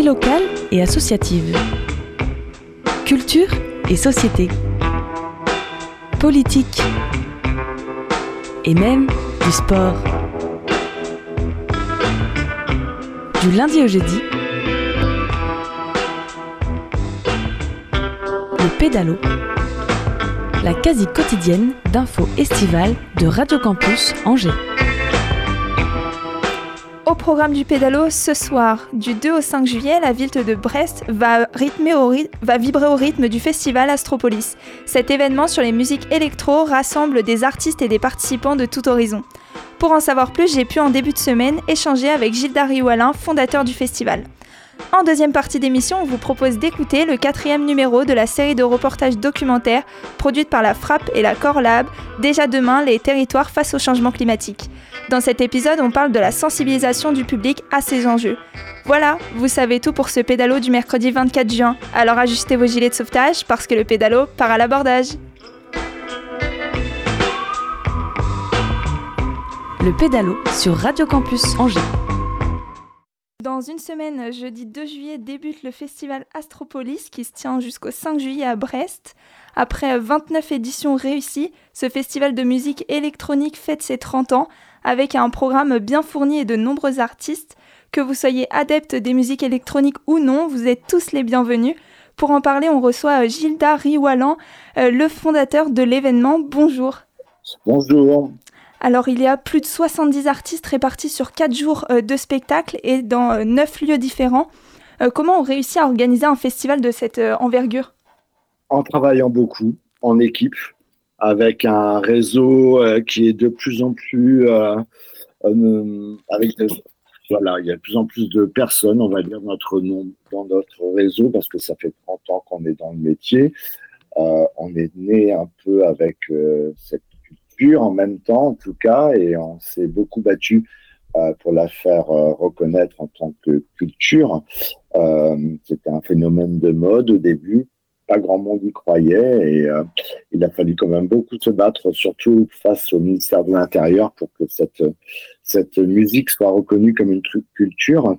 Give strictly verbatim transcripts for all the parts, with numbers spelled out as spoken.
locale et associative. Culture et société. Politique. Et même du sport. Du lundi au jeudi, le pédalo, la quasi quotidienne d'infos estivales de Radio Campus Angers. Au programme du pédalo, ce soir, du deux au cinq juillet, la ville de Brest va, rythmer au ry- va vibrer au rythme du festival Astropolis. Cet événement sur les musiques électro rassemble des artistes et des participants de tout horizon. Pour en savoir plus, j'ai pu en début de semaine échanger avec Gilda Rioualin, fondateur du festival. En deuxième partie d'émission, on vous propose d'écouter le quatrième numéro de la série de reportages documentaires produite par la Frappe et la Corlab, Déjà demain, les territoires face au changement climatique. Dans cet épisode, on parle de la sensibilisation du public à ces enjeux. Voilà, vous savez tout pour ce pédalo du mercredi vingt-quatre juin. Alors ajustez vos gilets de sauvetage parce que le pédalo part à l'abordage. Le pédalo sur Radio Campus Angers. Dans une semaine, jeudi deux juillet, débute le festival Astropolis qui se tient jusqu'au cinq juillet à Brest. Après vingt-neuf éditions réussies, ce festival de musique électronique fête ses trente ans avec un programme bien fourni et de nombreux artistes. Que vous soyez adepte des musiques électroniques ou non, vous êtes tous les bienvenus. Pour en parler, on reçoit Gilda Rioualin, le fondateur de l'événement. Bonjour. Bonjour. Alors, il y a plus de soixante-dix artistes répartis sur quatre jours euh, de spectacle et dans euh, neuf lieux différents. Euh, comment on réussit à organiser un festival de cette euh, envergure ? En travaillant beaucoup, en équipe, avec un réseau euh, qui est de plus en plus... Euh, euh, avec de, voilà, il y a de plus en plus de personnes, on va dire, notre nom, dans notre réseau, parce que ça fait trente ans qu'on est dans le métier. Euh, on est né un peu avec euh, cette en même temps, en tout cas, et on s'est beaucoup battu euh, pour la faire euh, reconnaître en tant que culture. Euh, c'était un phénomène de mode au début, pas grand monde y croyait, et euh, il a fallu quand même beaucoup se battre, surtout face au ministère de l'Intérieur, pour que cette, cette musique soit reconnue comme une culture.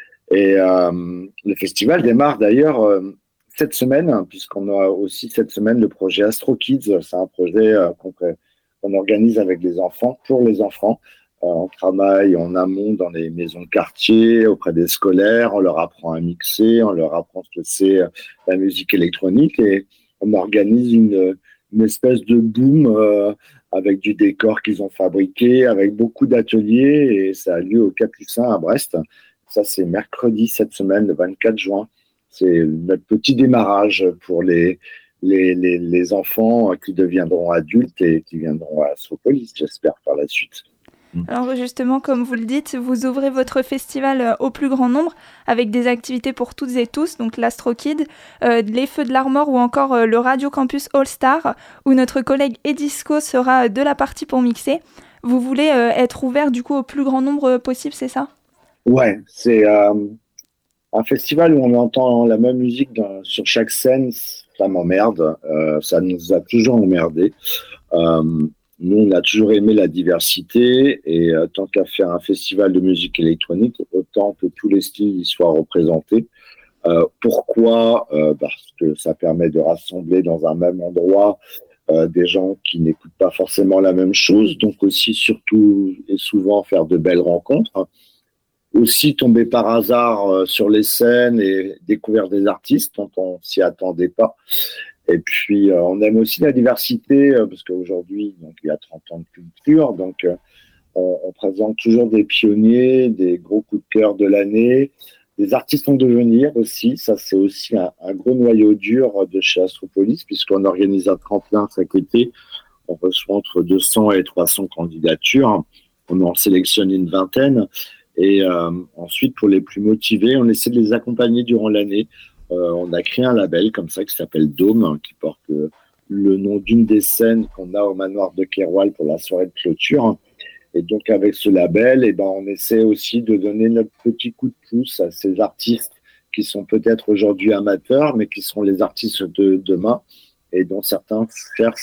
Et euh, le festival démarre d'ailleurs euh, cette semaine, puisqu'on a aussi cette semaine le projet Astro Kids. C'est un projet euh, qu'on On organise avec les enfants, pour les enfants. Euh, on travaille en amont dans les maisons de quartier, auprès des scolaires, on leur apprend à mixer, on leur apprend ce que c'est la musique électronique et on organise une, une espèce de boom euh, avec du décor qu'ils ont fabriqué, avec beaucoup d'ateliers et ça a lieu au Capucin à Brest. Ça, c'est mercredi cette semaine, le vingt-quatre juin. C'est notre petit démarrage pour les Les, les, les enfants qui deviendront adultes et qui viendront à Astropolis, j'espère, par la suite. Alors justement, comme vous le dites, vous ouvrez votre festival au plus grand nombre avec des activités pour toutes et tous, donc l'Astro Kid, euh, les Feux de l'Armor ou encore euh, le Radio Campus All Star, où notre collègue Edisco sera de la partie pour mixer. Vous voulez euh, être ouvert du coup au plus grand nombre possible, c'est ça ? Ouais, c'est euh, un festival où on entend la même musique dans, sur chaque scène. Ça m'emmerde, euh, ça nous a toujours emmerdé. Euh, nous, on a toujours aimé la diversité et euh, tant qu'à faire un festival de musique électronique, autant que tous les styles y soient représentés. Euh, pourquoi ? euh, Parce que ça permet de rassembler dans un même endroit euh, des gens qui n'écoutent pas forcément la même chose, donc aussi, surtout et souvent, faire de belles rencontres. Aussi tomber par hasard euh, sur les scènes et découvrir des artistes dont on s'y attendait pas. Et puis, euh, on aime aussi la diversité, euh, parce qu'aujourd'hui, donc, il y a trente ans de culture, donc euh, on, on présente toujours des pionniers, des gros coups de cœur de l'année, des artistes en devenir aussi. Ça, c'est aussi un, un gros noyau dur de chez Astropolis, puisqu'on organise un tremplin chaque été. On reçoit entre deux cents et trois cents candidatures. On en sélectionne une vingtaine. Et euh, ensuite, pour les plus motivés, on essaie de les accompagner durant l'année. Euh, on a créé un label comme ça qui s'appelle Dôme, hein, qui porte euh, le nom d'une des scènes qu'on a au manoir de Keroual pour la soirée de clôture. Et donc, avec ce label, eh ben, on essaie aussi de donner notre petit coup de pouce à ces artistes qui sont peut-être aujourd'hui amateurs, mais qui seront les artistes de demain et dont certains cherchent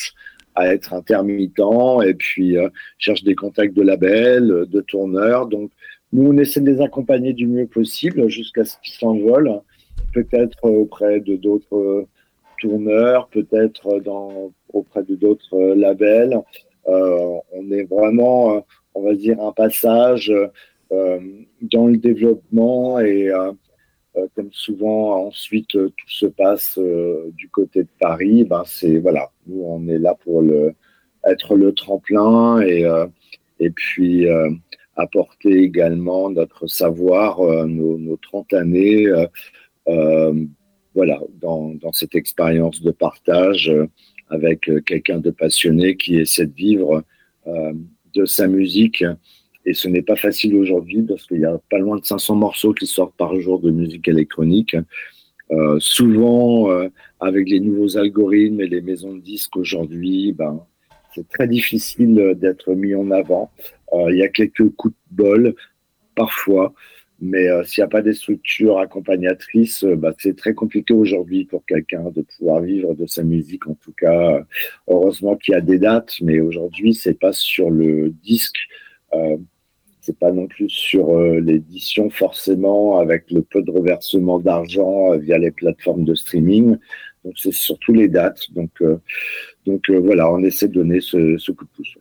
à être intermittent et puis euh, cherchent des contacts de labels, de tourneurs. Donc, nous, on essaie de les accompagner du mieux possible jusqu'à ce qu'ils s'envolent, peut-être auprès de d'autres tourneurs, peut-être dans, auprès de d'autres labels. Euh, on est vraiment, on va dire, un passage euh, dans le développement et euh, euh, comme souvent ensuite euh, tout se passe euh, du côté de Paris. Ben c'est voilà, nous on est là pour le être le tremplin et euh, et puis euh, apporter également notre savoir, euh, nos, nos trente années, euh, euh, voilà, dans, dans cette expérience de partage euh, avec euh, quelqu'un de passionné qui essaie de vivre euh, de sa musique. Et ce n'est pas facile aujourd'hui parce qu'il y a pas loin de cinq cents morceaux qui sortent par jour de musique électronique. Euh, souvent, euh, avec les nouveaux algorithmes et les maisons de disques aujourd'hui, ben, c'est très difficile d'être mis en avant. Euh, il y a quelques coups de bol, parfois, mais euh, s'il n'y a pas des structures accompagnatrices, euh, bah, c'est très compliqué aujourd'hui pour quelqu'un de pouvoir vivre de sa musique. En tout cas, heureusement qu'il y a des dates, mais aujourd'hui, c'est pas sur le disque, euh, c'est pas non plus sur euh, l'édition forcément, avec le peu de reversement d'argent euh, via les plateformes de streaming. Donc, c'est surtout les dates. Donc, euh, donc euh, voilà, on essaie de donner ce, ce coup de pouce.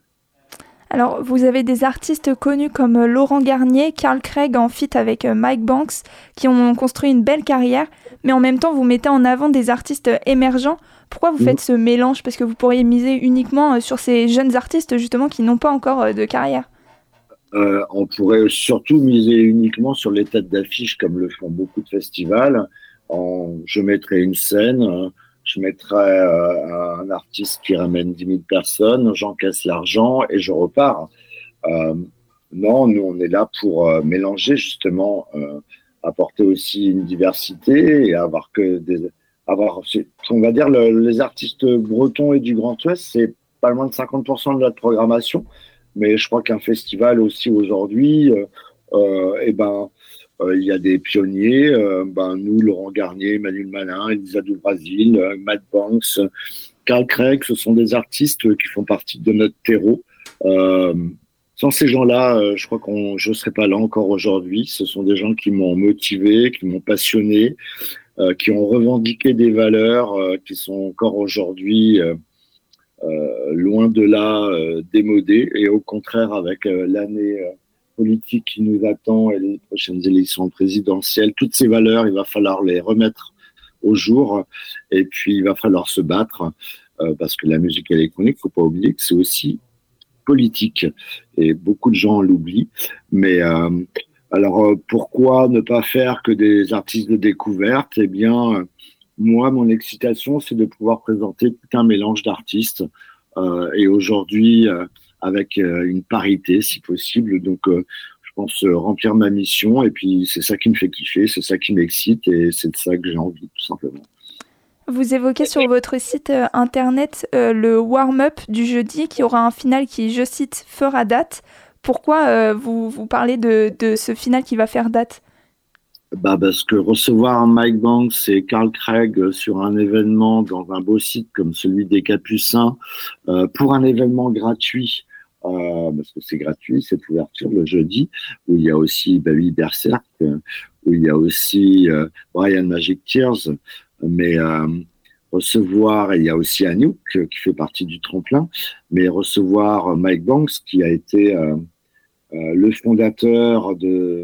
Alors, vous avez des artistes connus comme Laurent Garnier, Carl Craig en feat avec Mike Banks, qui ont construit une belle carrière, mais en même temps, vous mettez en avant des artistes émergents. Pourquoi vous mmh. faites ce mélange ? Parce que vous pourriez miser uniquement sur ces jeunes artistes, justement, qui n'ont pas encore de carrière. Euh, on pourrait surtout miser uniquement sur les têtes d'affiche, comme le font beaucoup de festivals. En, je mettrais une scène, je mettrais euh, un artiste qui ramène dix mille personnes, j'encaisse l'argent et je repars. Euh, non, nous, on est là pour euh, mélanger, justement, euh, apporter aussi une diversité et avoir que des... avoir, on va dire, le, les artistes bretons et du Grand Ouest, c'est pas loin de cinquante pour cent de notre programmation. Mais je crois qu'un festival aussi aujourd'hui, euh, euh, eh ben, euh, il y a des pionniers. Euh, ben, nous, Laurent Garnier, Emmanuel Malin, Elisa du Brésil, euh, Matt Banks, Carl Craig, ce sont des artistes qui font partie de notre terreau. Euh, sans ces gens-là, euh, je crois qu'on, je ne serais pas là encore aujourd'hui. Ce sont des gens qui m'ont motivé, qui m'ont passionné, euh, qui ont revendiqué des valeurs euh, qui sont encore aujourd'hui euh, Euh, loin de là euh, démodé, et au contraire avec euh, l'année euh, politique qui nous attend et les prochaines élections présidentielles, toutes ces valeurs, il va falloir les remettre au jour et puis il va falloir se battre euh, parce que la musique électronique, faut pas oublier que c'est aussi politique et beaucoup de gens l'oublient. Mais euh, alors euh, pourquoi ne pas faire que des artistes de découverte ? Eh bien euh, moi, mon excitation, c'est de pouvoir présenter tout un mélange d'artistes euh, et aujourd'hui euh, avec euh, une parité, si possible. Donc, euh, je pense euh, remplir ma mission et puis c'est ça qui me fait kiffer, c'est ça qui m'excite et c'est de ça que j'ai envie, tout simplement. Vous évoquez sur votre site euh, internet euh, le warm-up du jeudi qui aura un final qui, je cite, fera date. Pourquoi euh, vous, vous parlez de, de ce final qui va faire date ? Bah parce que recevoir Mike Banks et Carl Craig sur un événement dans un beau site comme celui des Capucins, euh, pour un événement gratuit, euh, parce que c'est gratuit, cette ouverture le jeudi, où il y a aussi Baby Berserk, où il y a aussi euh, Brian Magic Tears, mais euh, recevoir, et il y a aussi Anouk qui fait partie du tremplin, mais recevoir Mike Banks qui a été euh, euh, le fondateur de...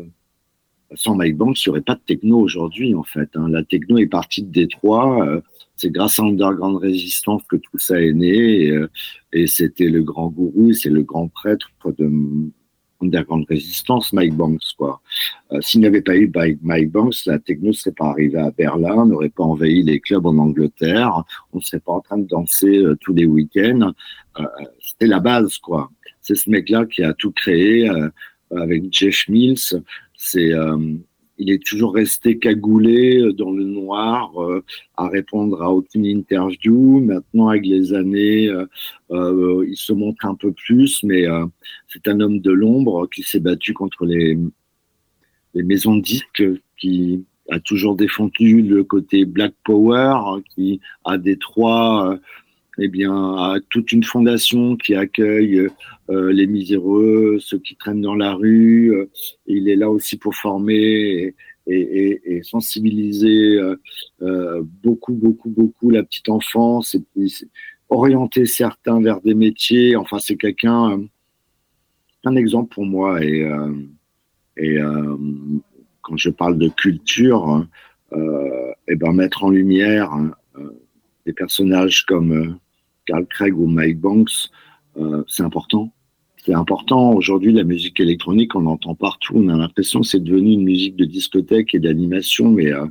Sans Mike Banks, il n'y aurait pas de techno aujourd'hui, en fait. Hein. La techno est partie de Détroit. Euh, c'est grâce à Underground Resistance que tout ça est né. Et, euh, et c'était le grand gourou, c'est le grand prêtre de Underground Resistance, Mike Banks, quoi. Euh, s'il n'y avait pas eu Mike Banks, la techno ne serait pas arrivée à Berlin, n'aurait pas envahi les clubs en Angleterre, on ne serait pas en train de danser euh, tous les week-ends. Euh, c'était la base, quoi. C'est ce mec-là qui a tout créé euh, avec Jeff Mills. C'est, euh, il est toujours resté cagoulé dans le noir, euh, à répondre à aucune interview. Maintenant, avec les années, euh, euh, il se montre un peu plus, mais euh, c'est un homme de l'ombre qui s'est battu contre les, les maisons de disques, qui a toujours défendu le côté Black Power, qui à Détroit eh bien, toute une fondation qui accueille euh, les miséreux, ceux qui traînent dans la rue. Euh, il est là aussi pour former et, et, et sensibiliser euh, euh, beaucoup, beaucoup, beaucoup la petite enfance et puis orienter certains vers des métiers. Enfin, c'est quelqu'un, euh, un exemple pour moi. Et, euh, et euh, quand je parle de culture, euh, et ben mettre en lumière euh, des personnages comme euh, Carl Craig ou Mike Banks, euh, c'est important. C'est important. Aujourd'hui, la musique électronique, on l'entend partout. On a l'impression que c'est devenu une musique de discothèque et d'animation, mais euh,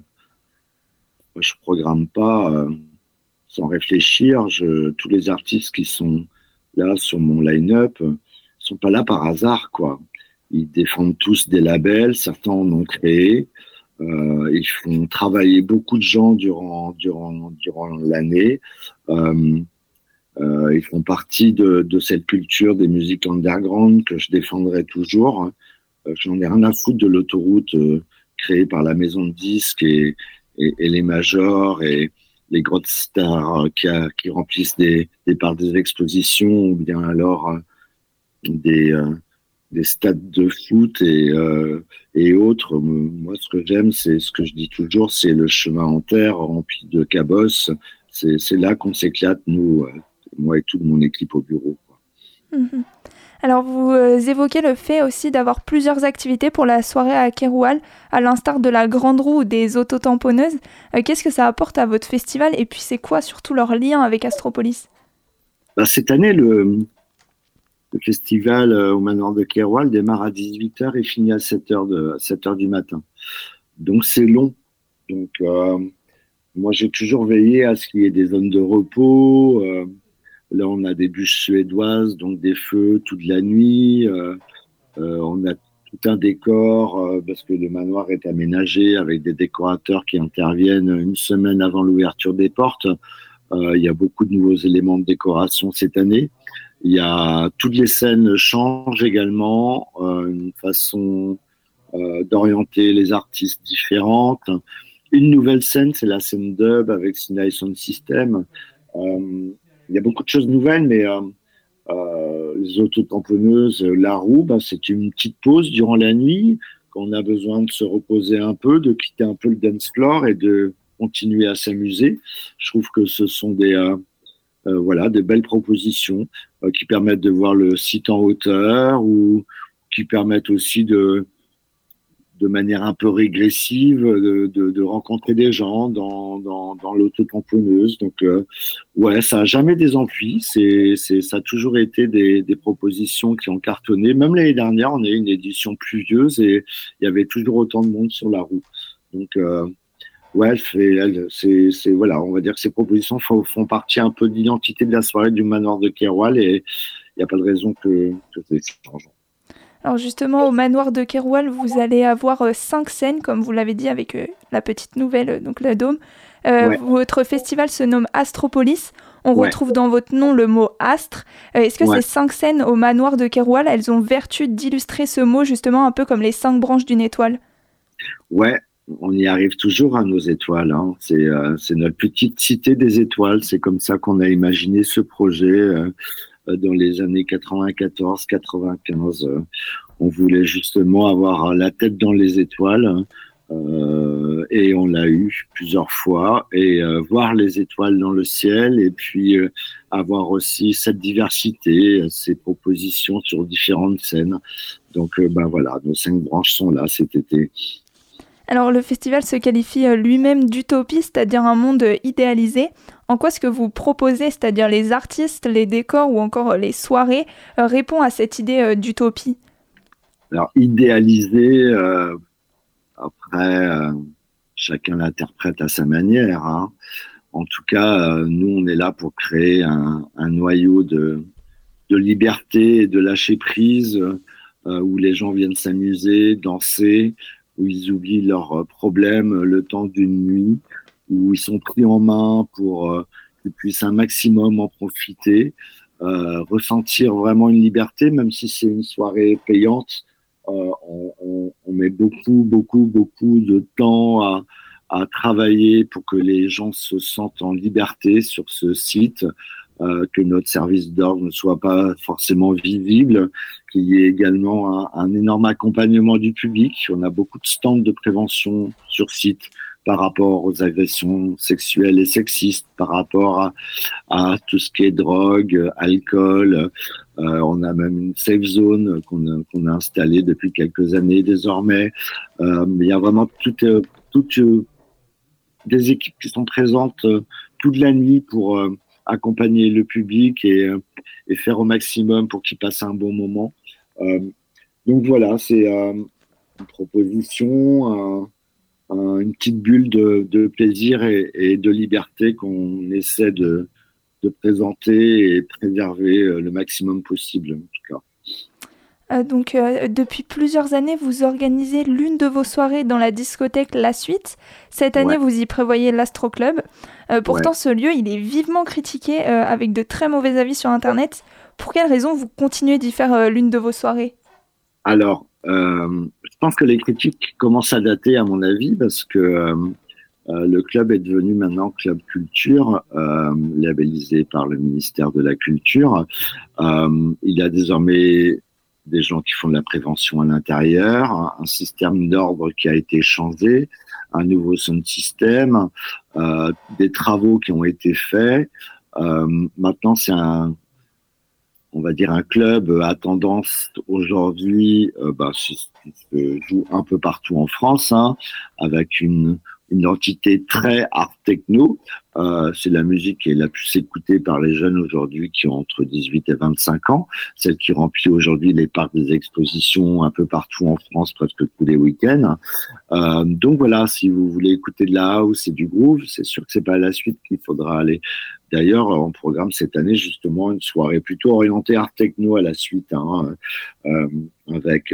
moi, je programme pas euh, sans réfléchir. Je, tous les artistes qui sont là sur mon line-up euh, sont pas là par hasard, quoi. Ils défendent tous des labels. Certains en ont créé. Euh, ils font travailler beaucoup de gens durant durant durant l'année. Euh, Euh, ils font partie de, de cette culture des musiques underground que je défendrai toujours. Euh, j'en ai rien à foutre de l'autoroute euh, créée par la maison de disques et, et, et les majors et les grosses stars euh, qui, a, qui remplissent des, des parcs des expositions ou bien alors euh, des, euh, des stades de foot et, euh, et autres. Moi, ce que j'aime, c'est ce que je dis toujours, c'est le chemin en terre rempli de cabosses. C'est, c'est là qu'on s'éclate, nous, euh, moi et toute mon équipe au bureau, quoi. Mmh. Alors, vous euh, évoquez le fait aussi d'avoir plusieurs activités pour la soirée à Keroual, à l'instar de la grande roue ou des autotamponneuses. Euh, qu'est-ce que ça apporte à votre festival et puis c'est quoi surtout leur lien avec Astropolis? Ben, cette année, le, le festival euh, au manoir de Keroual démarre à dix-huit heures et finit à sept heures, de, à sept heures du matin. Donc c'est long. Donc euh, moi j'ai toujours veillé à ce qu'il y ait des zones de repos. Euh, Là, on a des bûches suédoises, donc des feux toute la nuit. Euh, euh, on a tout un décor euh, parce que le manoir est aménagé avec des décorateurs qui interviennent une semaine avant l'ouverture des portes. Euh, il y a beaucoup de nouveaux éléments de décoration cette année. Il y a toutes les scènes changent également, euh, une façon euh, d'orienter les artistes différentes. Une nouvelle scène, c'est la scène dub avec Sinaï Sound System. Euh, Il y a beaucoup de choses nouvelles, mais euh, euh, les autotamponneuses, la roue, bah, c'est une petite pause durant la nuit, quand on a besoin de se reposer un peu, de quitter un peu le dance floor et de continuer à s'amuser. Je trouve que ce sont des, euh, euh, voilà, des belles propositions euh, qui permettent de voir le site en hauteur ou qui permettent aussi de de manière un peu régressive, de, de, de rencontrer des gens dans, dans, dans l'autotamponneuse. Donc, euh, ouais, ça n'a jamais désempi. C'est, c'est, ça a toujours été des, des propositions qui ont cartonné. Même l'année dernière, on a eu une édition pluvieuse et il y avait toujours autant de monde sur la roue. Donc, euh, ouais, elle fait, elle, c'est, c'est, voilà, on va dire que ces propositions font, font partie un peu de l'identité de la soirée du manoir de Keroual et il n'y a pas de raison que, que ça change. Alors justement, au manoir de Keroual, vous allez avoir euh, cinq scènes, comme vous l'avez dit, avec euh, la petite nouvelle, euh, donc la Dôme. Euh, Ouais. Votre festival se nomme Astropolis. On Ouais. retrouve dans votre nom le mot astre. Euh, est-ce que Ouais. ces cinq scènes au manoir de Keroual, elles ont vertu d'illustrer ce mot, justement, un peu comme les cinq branches d'une étoile? Ouais, on y arrive toujours à nos étoiles, hein. C'est, euh, c'est notre petite cité des étoiles. C'est comme ça qu'on a imaginé ce projet euh, dans les années quatre-vingt-quatorze quatre-vingt-quinze. Euh, on voulait justement avoir la tête dans les étoiles euh, et on l'a eu plusieurs fois. Et euh, voir les étoiles dans le ciel et puis euh, avoir aussi cette diversité, ces propositions sur différentes scènes. Donc euh, ben voilà, nos cinq branches sont là cet été. Alors le festival se qualifie euh, lui-même d'utopie, c'est-à-dire un monde euh, idéalisé. En quoi ce que vous proposez, c'est-à-dire les artistes, les décors ou encore euh, les soirées, euh, répond à cette idée euh, d'utopie? Alors, idéalisé, euh, après, euh, chacun l'interprète à sa manière, hein. En tout cas, euh, nous, on est là pour créer un, un noyau de, de liberté et de lâcher prise, euh, où les gens viennent s'amuser, danser, où ils oublient leurs problèmes le temps d'une nuit, où ils sont pris en main pour euh, qu'ils puissent un maximum en profiter, euh, ressentir vraiment une liberté, même si c'est une soirée payante. Euh, on, on, on met beaucoup, beaucoup, beaucoup de temps à, à travailler pour que les gens se sentent en liberté sur ce site. euh, que notre service d'ordre ne soit pas forcément visible, qu'il y ait également un, un énorme accompagnement du public. On a beaucoup de stands de prévention sur site par rapport aux agressions sexuelles et sexistes, par rapport à, à tout ce qui est drogue, alcool. Euh, on a même une safe zone qu'on a, qu'on a installée depuis quelques années désormais. Euh, il y a vraiment toutes, toutes des équipes qui sont présentes toute la nuit pour euh, accompagner le public et, et faire au maximum pour qu'il passe un bon moment. Euh, donc voilà, c'est euh, une proposition, euh, une petite bulle de, de plaisir et, et de liberté qu'on essaie de, de présenter et préserver le maximum possible, en tout cas. Euh, donc, euh, depuis plusieurs années, vous organisez l'une de vos soirées dans la discothèque La Suite. Cette année, ouais. vous y prévoyez l'Astro Club. Euh, pourtant, ouais. ce lieu, il est vivement critiqué euh, avec de très mauvais avis sur Internet. Pour quelle raison vous continuez d'y faire euh, l'une de vos soirées ? Alors, euh, je pense que les critiques commencent à dater, à mon avis, parce que euh, euh, le club est devenu maintenant Club Culture, euh, labellisé par le ministère de la Culture. Euh, il y a désormais des gens qui font de la prévention à l'intérieur, un, un système d'ordre qui a été changé, un nouveau sound system, euh, des travaux qui ont été faits. Euh, maintenant, c'est un on va dire un club à tendance aujourd'hui, euh, bah, qui se joue un peu partout en France, hein, avec une, une identité très art techno. Euh, c'est la musique qui est la plus écoutée par les jeunes aujourd'hui qui ont entre dix-huit et vingt-cinq ans, celle qui remplit aujourd'hui les parcs des expositions un peu partout en France, presque tous les week-ends. Euh, donc voilà, si vous voulez écouter de la house et du groove, c'est sûr que c'est pas à La Suite qu'il faudra aller. D'ailleurs, on programme cette année justement une soirée plutôt orientée art techno à La Suite, hein, euh, avec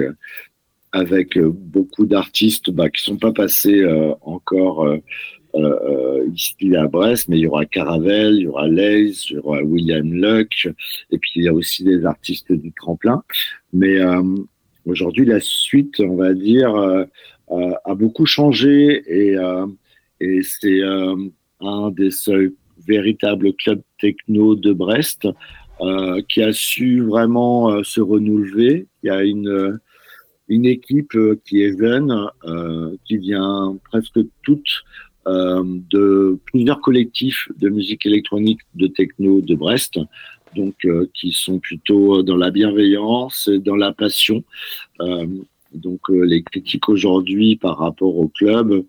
avec beaucoup d'artistes bah, qui sont pas passés euh, encore euh, euh, ici à Brest, mais il y aura Caravelle, il y aura Laze, il y aura William Luck, et puis il y a aussi des artistes du tremplin. Mais euh, aujourd'hui, La Suite, on va dire, euh, euh, a beaucoup changé et, euh, et c'est euh, un des seuls véritables clubs techno de Brest euh, qui a su vraiment euh, se renouveler. Il y a une une équipe qui est jeune, euh, qui vient presque toute euh, de plusieurs collectifs de musique électronique, de techno de Brest, donc euh, qui sont plutôt dans la bienveillance et dans la passion. Euh, donc euh, les critiques aujourd'hui par rapport au club,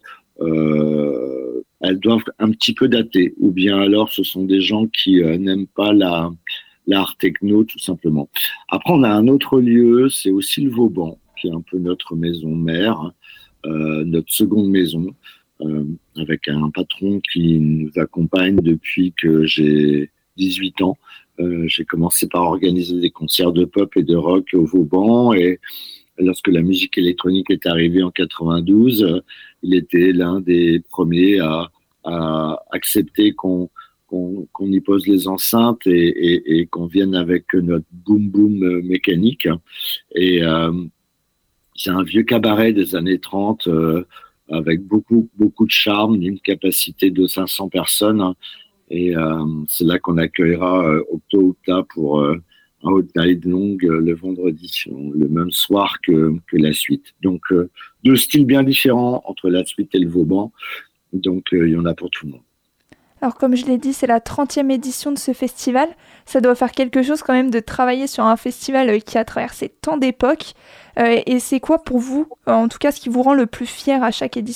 euh, elles doivent un petit peu dater, ou bien alors ce sont des gens qui euh, n'aiment pas la l'art techno tout simplement. Après on a un autre lieu, c'est aussi le Vauban, qui est un peu notre maison mère, euh, notre seconde maison, euh, avec un patron qui nous accompagne depuis que j'ai dix-huit ans. Euh, j'ai commencé par organiser des concerts de pop et de rock au Vauban, et lorsque la musique électronique est arrivée en quatre-vingt-douze, euh, il était l'un des premiers à, à accepter qu'on Qu'on, qu'on y pose les enceintes et, et, et qu'on vienne avec notre boom boom mécanique. Et euh, c'est un vieux cabaret des années trente euh, avec beaucoup beaucoup de charme, d'une capacité de cinq cents personnes. Et euh, c'est là qu'on accueillera euh, Octo Octa pour euh, un Hot Night Long euh, le vendredi, le même soir que, que La Suite. Donc euh, deux styles bien différents entre La Suite et le Vauban. Donc euh, il y en a pour tout le monde. Alors comme je l'ai dit, c'est la trentième édition de ce festival. Ça doit faire quelque chose quand même de travailler sur un festival qui a traversé tant d'époques. Euh, et c'est quoi pour vous, en tout cas, ce qui vous rend le plus fier à chaque édition ?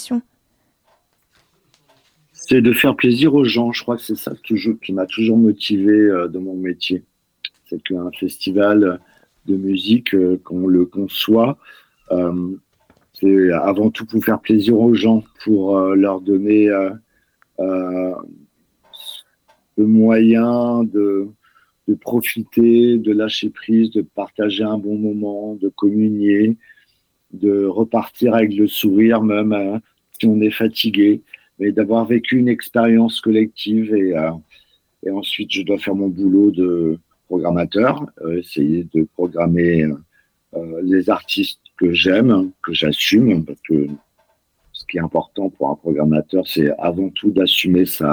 C'est de faire plaisir aux gens. Je crois que c'est ça toujours, qui m'a toujours motivé euh, dans mon métier. C'est qu'un festival de musique, euh, qu'on le conçoit, euh, c'est avant tout pour faire plaisir aux gens, pour euh, leur donner... Euh, euh, de moyens de, de profiter, de lâcher prise, de partager un bon moment, de communier, de repartir avec le sourire même hein, si on est fatigué, mais d'avoir vécu une expérience collective et, euh, et ensuite je dois faire mon boulot de programmateur, euh, essayer de programmer euh, les artistes que j'aime, que j'assume, parce que ce qui est important pour un programmateur, c'est avant tout d'assumer sa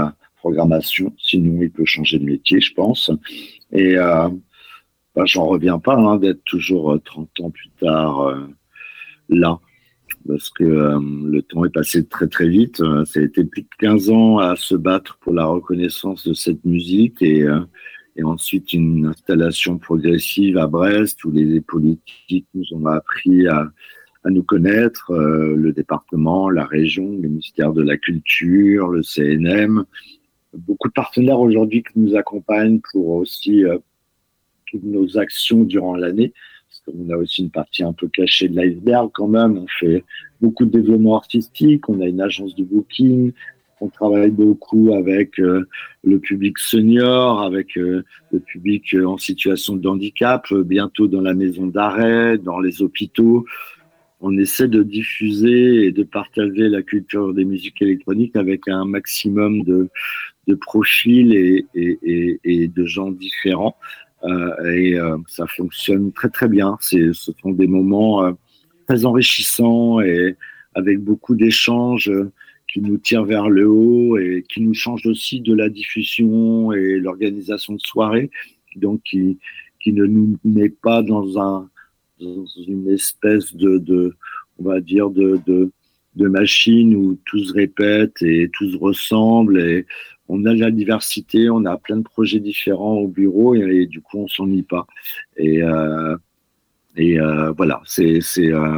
programmation. Sinon, il peut changer de métier, je pense. Et euh, bah, j'en reviens pas hein, d'être toujours trente ans plus tard euh, là. Parce que euh, le temps est passé très très vite. Ça a été plus de quinze ans à se battre pour la reconnaissance de cette musique et, euh, et ensuite une installation progressive à Brest où les politiques nous ont appris à, à nous connaître, euh, le département, la région, le ministère de la Culture, le C N M. Beaucoup de partenaires aujourd'hui qui nous accompagnent pour aussi euh, toutes nos actions durant l'année. On a aussi une partie un peu cachée de l'iceberg quand même. On fait beaucoup de développement artistique. On a une agence de booking. On travaille beaucoup avec euh, le public senior, avec euh, le public en situation de handicap, euh, bientôt dans la maison d'arrêt, dans les hôpitaux. On essaie de diffuser et de partager la culture des musiques électroniques avec un maximum de, de profils et, et, et, et de gens différents. Euh, et euh, ça fonctionne très très bien. C'est, ce sont des moments euh, très enrichissants et avec beaucoup d'échanges euh, qui nous tirent vers le haut et qui nous changent aussi de la diffusion et l'organisation de soirées, donc qui, qui ne nous met pas dans, un, dans une espèce de, de on va dire de, de, de machine où tout se répète et tout se ressemble et on a de la diversité, on a plein de projets différents au bureau et, et du coup on s'ennuie pas. Et, euh, et euh, voilà, c'est, c'est, euh,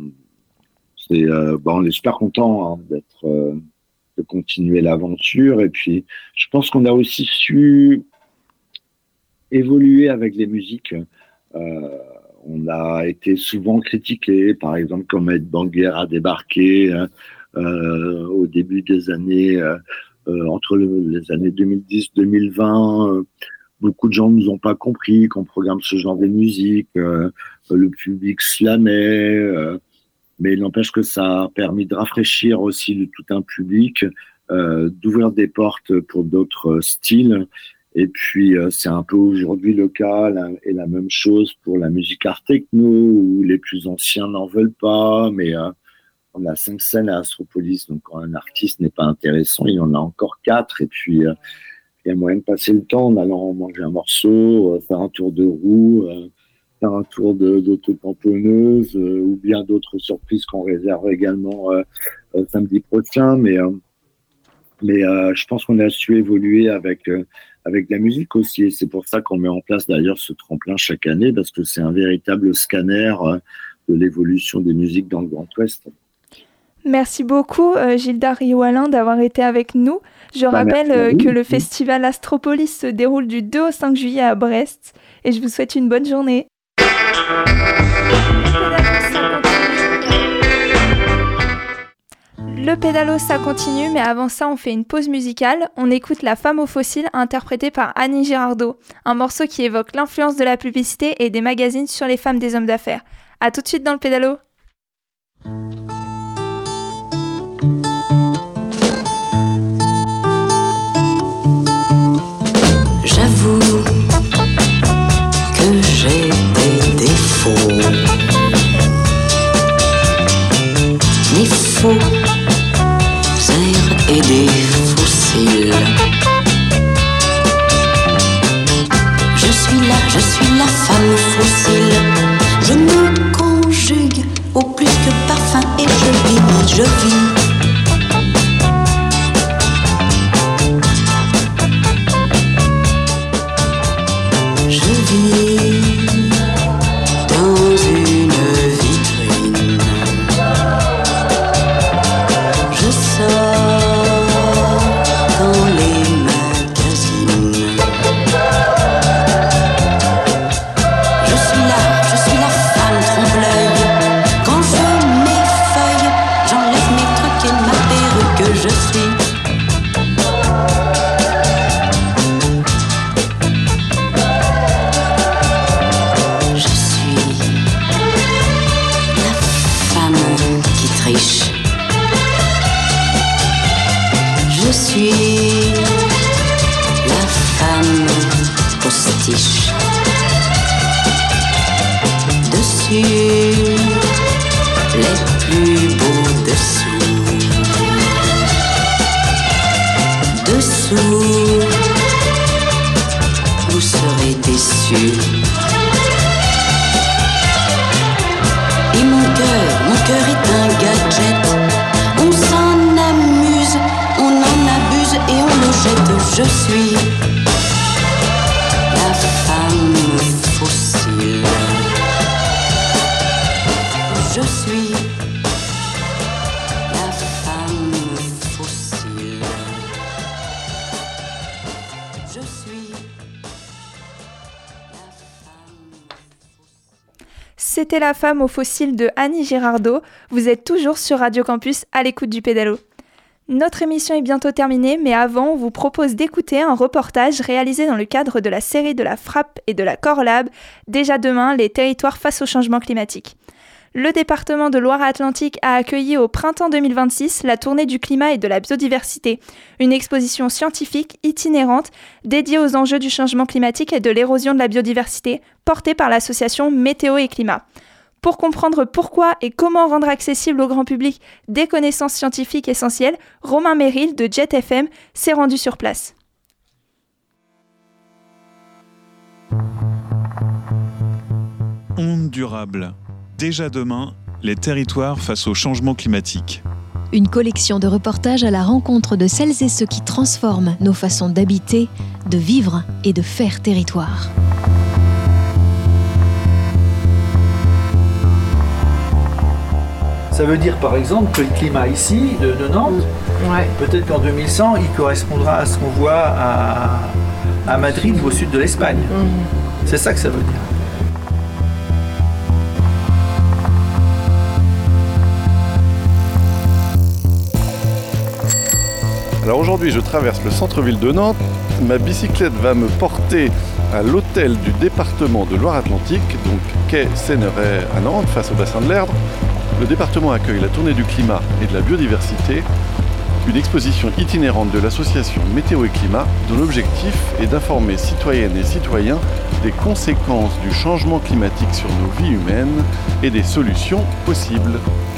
c'est euh, bon, on est super content hein, d'être, euh, de continuer l'aventure. Et puis, je pense qu'on a aussi su évoluer avec les musiques. Euh, on a été souvent critiqué, par exemple, comme Ed Banger a débarqué hein, euh, au début des années. Euh, Euh, entre le, les années deux mille dix deux mille vingt, euh, beaucoup de gens ne nous ont pas compris qu'on programme ce genre de musique, euh, le public slamait, euh, mais il n'empêche que ça a permis de rafraîchir aussi le, tout un public, euh, d'ouvrir des portes pour d'autres styles. Et puis euh, c'est un peu aujourd'hui le cas là, et la même chose pour la musique art techno où les plus anciens n'en veulent pas, mais euh, on a cinq scènes à Astropolis, donc quand un artiste n'est pas intéressant, il y en a encore quatre. Et puis, euh, il y a moyen de passer le temps en allant manger un morceau, euh, faire un tour de roue, euh, faire un tour de, d'auto-tamponneuse, euh, ou bien d'autres surprises qu'on réserve également euh, euh, samedi prochain. Mais, euh, mais euh, je pense qu'on a su évoluer avec, euh, avec la musique aussi. Et c'est pour ça qu'on met en place d'ailleurs ce tremplin chaque année, parce que c'est un véritable scanner euh, de l'évolution des musiques dans le Grand Ouest. Merci beaucoup euh, Gilda Rio-Alain d'avoir été avec nous. Je bah, rappelle euh, que le festival Astropolis se déroule du deux au cinq juillet à Brest et je vous souhaite une bonne journée. Le pédalo ça continue, mais avant ça on fait une pause musicale. On écoute La Femme aux fossiles interprétée par Annie Girardot, un morceau qui évoque l'influence de la publicité et des magazines sur les femmes des hommes d'affaires. A tout de suite dans le pédalo. J'avoue que j'ai des défauts, des faux airs et des fossiles. Je suis là, je suis la femme fossile. Je me conjugue au plus que parfum et je vis, je vis. Dessus dessous, vous serez déçus. Et mon cœur, mon cœur est un gadget. On s'en amuse, on en abuse et on le jette. Je suis la femme fossile. Je suis la femme fossile. Je suis la femme fossile. C'était La femme aux fossiles de Annie Girardot. Vous êtes toujours sur Radio Campus à l'écoute du Pédalo. Notre émission est bientôt terminée, mais avant, on vous propose d'écouter un reportage réalisé dans le cadre de la série de la Frappe et de la Corlab, Déjà demain, les territoires face au changement climatique. Le département de Loire-Atlantique a accueilli au printemps deux mille vingt-six la tournée du climat et de la biodiversité, une exposition scientifique itinérante dédiée aux enjeux du changement climatique et de l'érosion de la biodiversité, portée par l'association Météo et Climat. Pour comprendre pourquoi et comment rendre accessible au grand public des connaissances scientifiques essentielles, Romain Merrill de Jet F M s'est rendu sur place. Ondes durables. Déjà demain, les territoires face au changement climatique. Une collection de reportages à la rencontre de celles et ceux qui transforment nos façons d'habiter, de vivre et de faire territoire. Ça veut dire par exemple que le climat ici, de, de Nantes, ouais. Peut-être qu'en deux mille cent, il correspondra à ce qu'on voit à, à Madrid ou au sud de l'Espagne. Mmh. C'est ça que ça veut dire. Alors aujourd'hui, je traverse le centre-ville de Nantes. Ma bicyclette va me porter à l'hôtel du département de Loire-Atlantique, donc quai Sénéret à Nantes, face au bassin de l'Erdre. Le département accueille la tournée du climat et de la biodiversité, une exposition itinérante de l'association Météo et Climat, dont l'objectif est d'informer citoyennes et citoyens des conséquences du changement climatique sur nos vies humaines et des solutions possibles.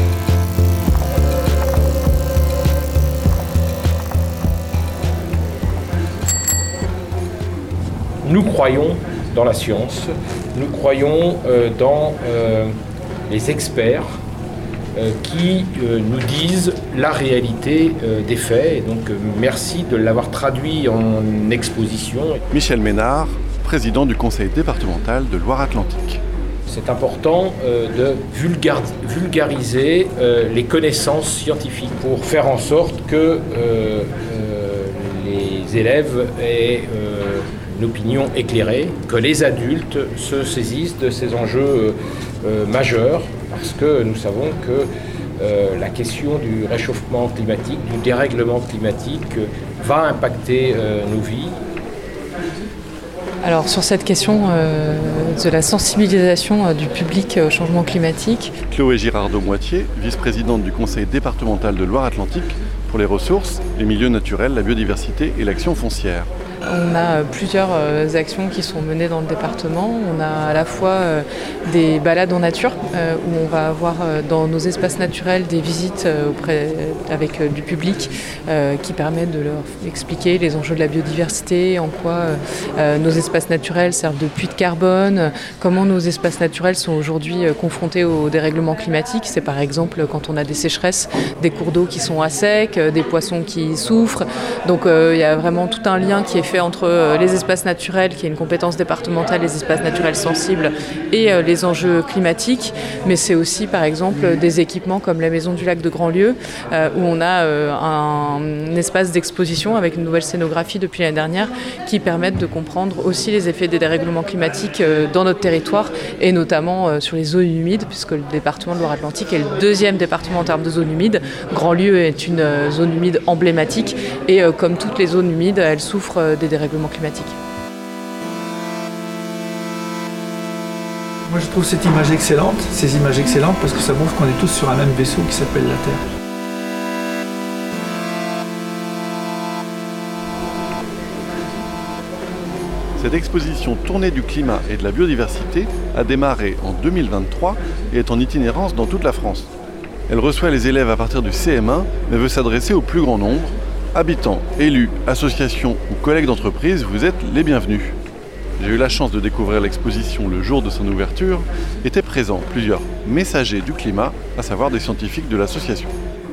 Nous croyons dans la science, nous croyons euh, dans euh, les experts euh, qui euh, nous disent la réalité euh, des faits. Et donc euh, merci de l'avoir traduit en exposition. Michel Ménard, président du conseil départemental de Loire-Atlantique. C'est important euh, de vulgar- vulgariser euh, les connaissances scientifiques pour faire en sorte que euh, euh, les élèves aient euh, une opinion éclairée, que les adultes se saisissent de ces enjeux euh, majeurs, parce que nous savons que euh, la question du réchauffement climatique, du dérèglement climatique euh, va impacter euh, nos vies. Alors sur cette question euh, de la sensibilisation euh, du public au changement climatique. Chloé Girardot-Moitié, vice-présidente du conseil départemental de Loire-Atlantique pour les ressources, les milieux naturels, la biodiversité et l'action foncière. On a plusieurs actions qui sont menées dans le département. On a à la fois des balades en nature où on va avoir dans nos espaces naturels des visites auprès, avec du public qui permettent de leur expliquer les enjeux de la biodiversité, en quoi nos espaces naturels servent de puits de carbone, comment nos espaces naturels sont aujourd'hui confrontés au dérèglement climatique. C'est par exemple quand on a des sécheresses, des cours d'eau qui sont à sec, des poissons qui souffrent. Donc il y a vraiment tout un lien qui est fait entre les espaces naturels, qui est une compétence départementale, les espaces naturels sensibles et les enjeux climatiques. Mais c'est aussi, par exemple, des équipements comme la Maison du Lac de Grandlieu, euh, où on a euh, un, un espace d'exposition avec une nouvelle scénographie depuis l'année dernière qui permettent de comprendre aussi les effets des dérèglements climatiques euh, dans notre territoire et notamment euh, sur les zones humides, puisque le département de Loire-Atlantique est le deuxième département en termes de zones humides. Grandlieu est une euh, zone humide emblématique et euh, comme toutes les zones humides, elle souffre euh, des dérèglements climatiques. Moi je trouve cette image excellente, ces images excellentes parce que ça montre qu'on est tous sur un même vaisseau qui s'appelle la Terre. Cette exposition Tournée du climat et de la biodiversité a démarré en deux mille vingt-trois et est en itinérance dans toute la France. Elle reçoit les élèves à partir du C M un mais veut s'adresser au plus grand nombre. Habitants, élus, associations ou collègues d'entreprise, vous êtes les bienvenus. J'ai eu la chance de découvrir l'exposition le jour de son ouverture. Étaient présents plusieurs messagers du climat, à savoir des scientifiques de l'association.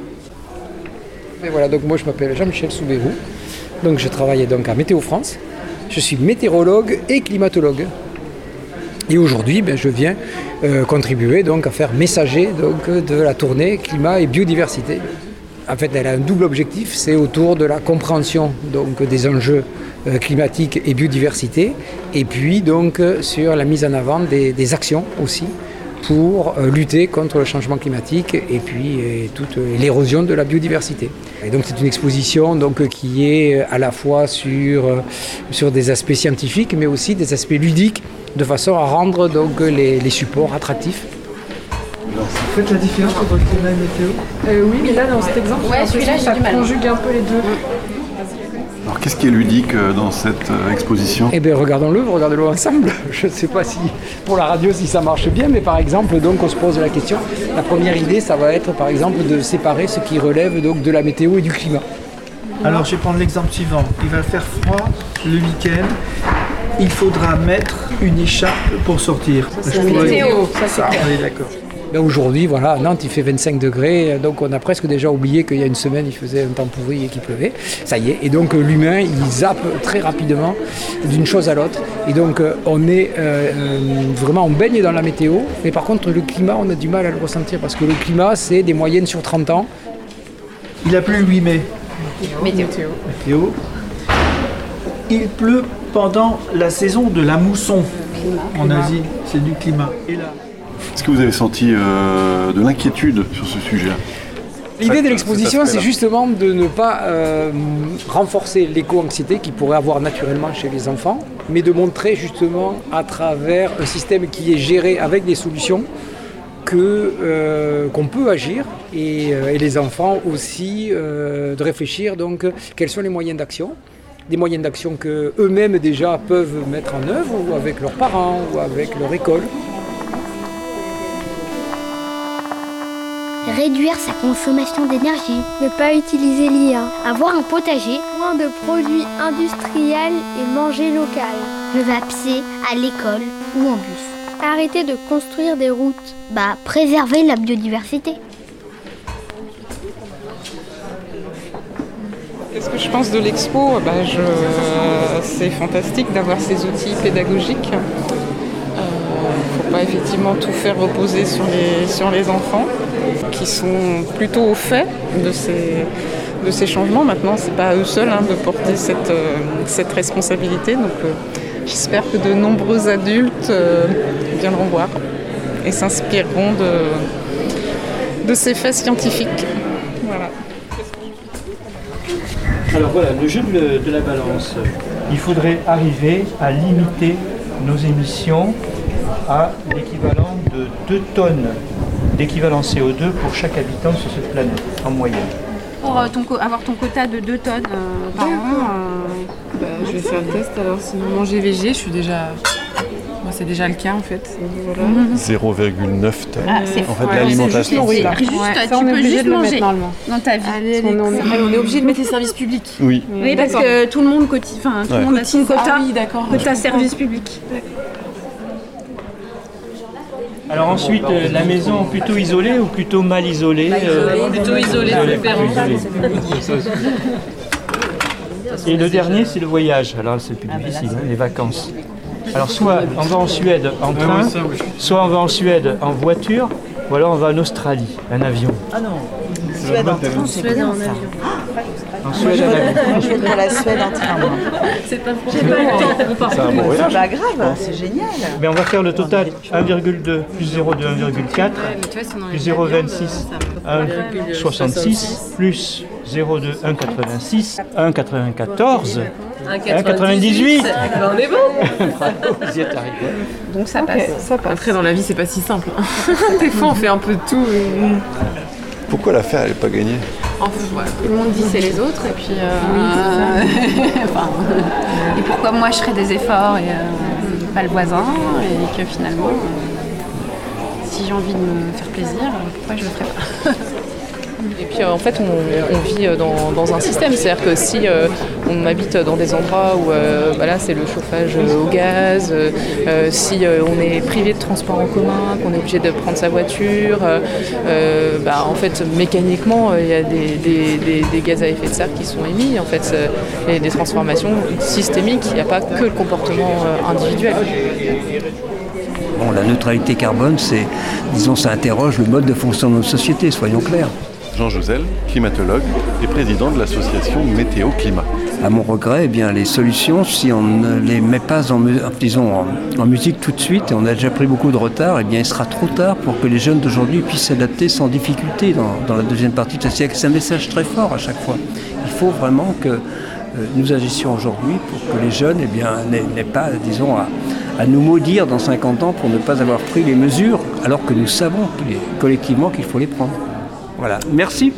Et voilà, donc moi je m'appelle Jean-Michel Soubérou, donc je travaille donc à Météo France. Je suis météorologue et climatologue. Et aujourd'hui, ben, je viens euh, contribuer donc à faire messager donc, de la tournée climat et biodiversité. En fait, elle a un double objectif, c'est autour de la compréhension donc, des enjeux euh, climatiques et biodiversité, et puis donc sur la mise en avant des, des actions aussi pour euh, lutter contre le changement climatique et puis et toute euh, l'érosion de la biodiversité. Et donc c'est une exposition donc, qui est à la fois sur, euh, sur des aspects scientifiques, mais aussi des aspects ludiques, de façon à rendre donc, les, les supports attractifs. Vous faites la différence entre le climat et le météo euh, Oui, mais là, dans cet exemple, ouais, celui-là, ça j'ai du mal. conjugue un peu les deux. Alors qu'est-ce qui est ludique dans cette exposition ? Eh bien regardons-le, regardons-le ensemble. Je ne sais pas si pour la radio si ça marche bien, mais par exemple, donc, on se pose la question. La première idée, ça va être par exemple de séparer ce qui relève donc, de la météo et du climat. Alors je vais prendre l'exemple suivant. Il va faire froid le week-end. Il faudra mettre une écharpe pour sortir. Ça, c'est la météo. Ça, c'est ça. Oui, d'accord. Ben aujourd'hui, voilà, à Nantes, il fait vingt-cinq degrés, donc on a presque déjà oublié qu'il y a une semaine, il faisait un temps pourri et qu'il pleuvait. Ça y est. Et donc l'humain, il zappe très rapidement d'une chose à l'autre. Et donc on est euh, vraiment, on baigne dans la météo, mais par contre le climat, on a du mal à le ressentir parce que le climat, c'est des moyennes sur trente ans. Il a plu le huit mai. Météo. Météo. Il pleut pendant la saison de la mousson en Asie, c'est du climat. Et là, est-ce que vous avez senti euh, de l'inquiétude sur ce sujet ? L'idée de l'exposition, c'est justement de ne pas euh, renforcer l'éco-anxiété qu'il pourrait avoir naturellement chez les enfants, mais de montrer justement à travers un système qui est géré avec des solutions que, euh, qu'on peut agir et, euh, et les enfants aussi euh, de réfléchir donc quels sont les moyens d'action. Des moyens d'action qu'eux-mêmes déjà peuvent mettre en œuvre ou avec leurs parents ou avec leur école. Réduire sa consommation d'énergie, ne pas utiliser l'I A, avoir un potager, moins de produits industriels et manger local. Je vais à pied, à l'école ou en bus. Arrêter de construire des routes, bah préserver la biodiversité. Qu'est-ce que je pense de l'expo ? bah, je... C'est fantastique d'avoir ces outils pédagogiques. Il ne faut pas effectivement tout faire reposer sur les, sur les enfants, qui sont plutôt au fait de ces, de ces changements. Maintenant, ce n'est pas à eux seuls hein, de porter cette, euh, cette responsabilité. Donc, euh, j'espère que de nombreux adultes euh, viendront voir et s'inspireront de, de ces faits scientifiques. Voilà. Alors voilà, le jeu de, de la balance. Il faudrait arriver à limiter nos émissions à l'équivalent de deux tonnes d'équivalent C O deux pour chaque habitant sur cette planète, en moyenne. Pour euh, ton co- avoir ton quota de deux tonnes euh, par an, euh... bah, je vais faire le test alors. Sinon, manger végé, je suis déjà... Moi, c'est déjà le cas en fait. Voilà. zéro virgule neuf tonnes. Ah, c'est en fait, ouais, l'alimentation. C'est c'est juste, ouais. tu Ça, on est peux obligé juste de le manger mettre normalement dans ta vie. Allez, on, on, on est obligé de mettre les services publics. Oui. Oui, parce que tout le monde cotise, enfin, tout Ouais. le monde a son quota, Ah oui, d'accord. quota service public. Alors ensuite, euh, la maison plutôt isolée ou plutôt mal isolée euh, Plutôt isolé, préférant. Et le dernier, c'est le voyage. Alors c'est le plus difficile, hein, les vacances. Alors soit on va en Suède en train, soit on va en Suède en voiture, ou alors on va en Australie, un avion. Ah non, Suède en train, c'est bien ça. En Suède, un avion. Je vais pour la Suède en train, moi. C'est pas J'ai pas le temps. C'est un bon voyage. C'est pas grave, c'est génial. Mais on va faire le total un virgule deux plus zéro virgule deux, un virgule quatre, plus zéro virgule vingt-six, un virgule soixante-six, plus zéro virgule deux, un virgule quatre-vingt-six, un virgule quatre-vingt-quatorze, un virgule quatre-vingt-dix-huit. Ben, on est bon. Bravo, vous y êtes arrivé. Donc ça passe. Okay, ça passe. Après, dans la vie, c'est pas si simple. Des fois, on fait un peu de tout. Et... Pourquoi l'affaire n'est pas gagnée ? Enfin, voilà. Tout le monde dit c'est les autres et puis euh, enfin, et pourquoi moi je ferais des efforts et euh, pas le voisin et que finalement euh, si j'ai envie de me faire plaisir pourquoi je le ferais pas. Et puis euh, en fait, on, on vit dans, dans un système, c'est-à-dire que si euh, on habite dans des endroits où euh, bah là, c'est le chauffage au gaz, euh, si euh, on est privé de transport en commun, qu'on est obligé de prendre sa voiture, euh, bah, en fait, mécaniquement, il y a des, des, des, des gaz à effet de serre qui sont émis. En fait, il y a des transformations systémiques, il n'y a pas que le comportement euh, individuel. Bon, la neutralité carbone, c'est, disons, ça interroge le mode de fonctionnement de notre société, soyons clairs. Jean Jouzel, climatologue et président de l'association Météo Climat. À mon regret, eh bien, les solutions, si on ne les met pas en, disons, en, en musique tout de suite, et on a déjà pris beaucoup de retard, eh bien, il sera trop tard pour que les jeunes d'aujourd'hui puissent s'adapter sans difficulté dans, dans la deuxième partie de ce siècle. C'est un message très fort à chaque fois. Il faut vraiment que euh, nous agissions aujourd'hui pour que les jeunes eh bien, n'aient, n'aient pas, disons, à, à nous maudire dans cinquante ans pour ne pas avoir pris les mesures, alors que nous savons qu'il est, collectivement qu'il faut les prendre. Voilà, merci.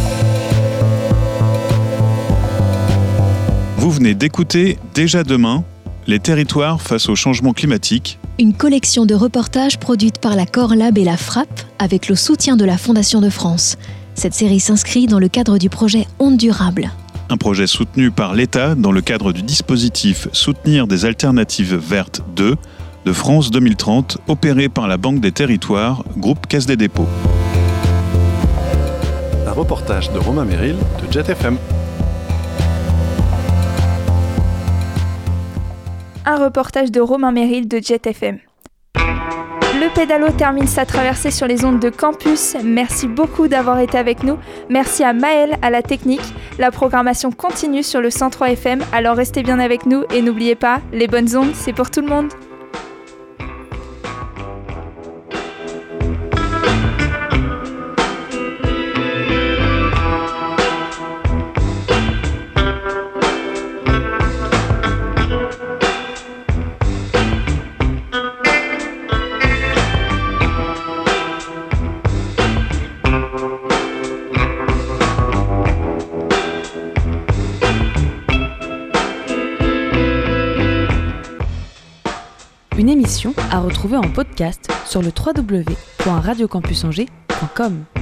Vous venez d'écouter Déjà demain, les territoires face au changement climatique. Une collection de reportages produite par la Corlab et la Frappe avec le soutien de la Fondation de France. Cette série s'inscrit dans le cadre du projet Ondes durables. Un projet soutenu par l'État dans le cadre du dispositif Soutenir des alternatives vertes deux de France deux mille trente, opéré par la Banque des Territoires, groupe Caisse des Dépôts. Un reportage de Romain Merrill de Jet F M. Un reportage de Romain Merrill de Jet F M. Le pédalo termine sa traversée sur les ondes de campus. Merci beaucoup d'avoir été avec nous. Merci à Maëlle à la technique. La programmation continue sur le cent trois F M, alors restez bien avec nous et n'oubliez pas, les bonnes ondes, c'est pour tout le monde. Une émission à retrouver en podcast sur le w w w point radio campus angers point com.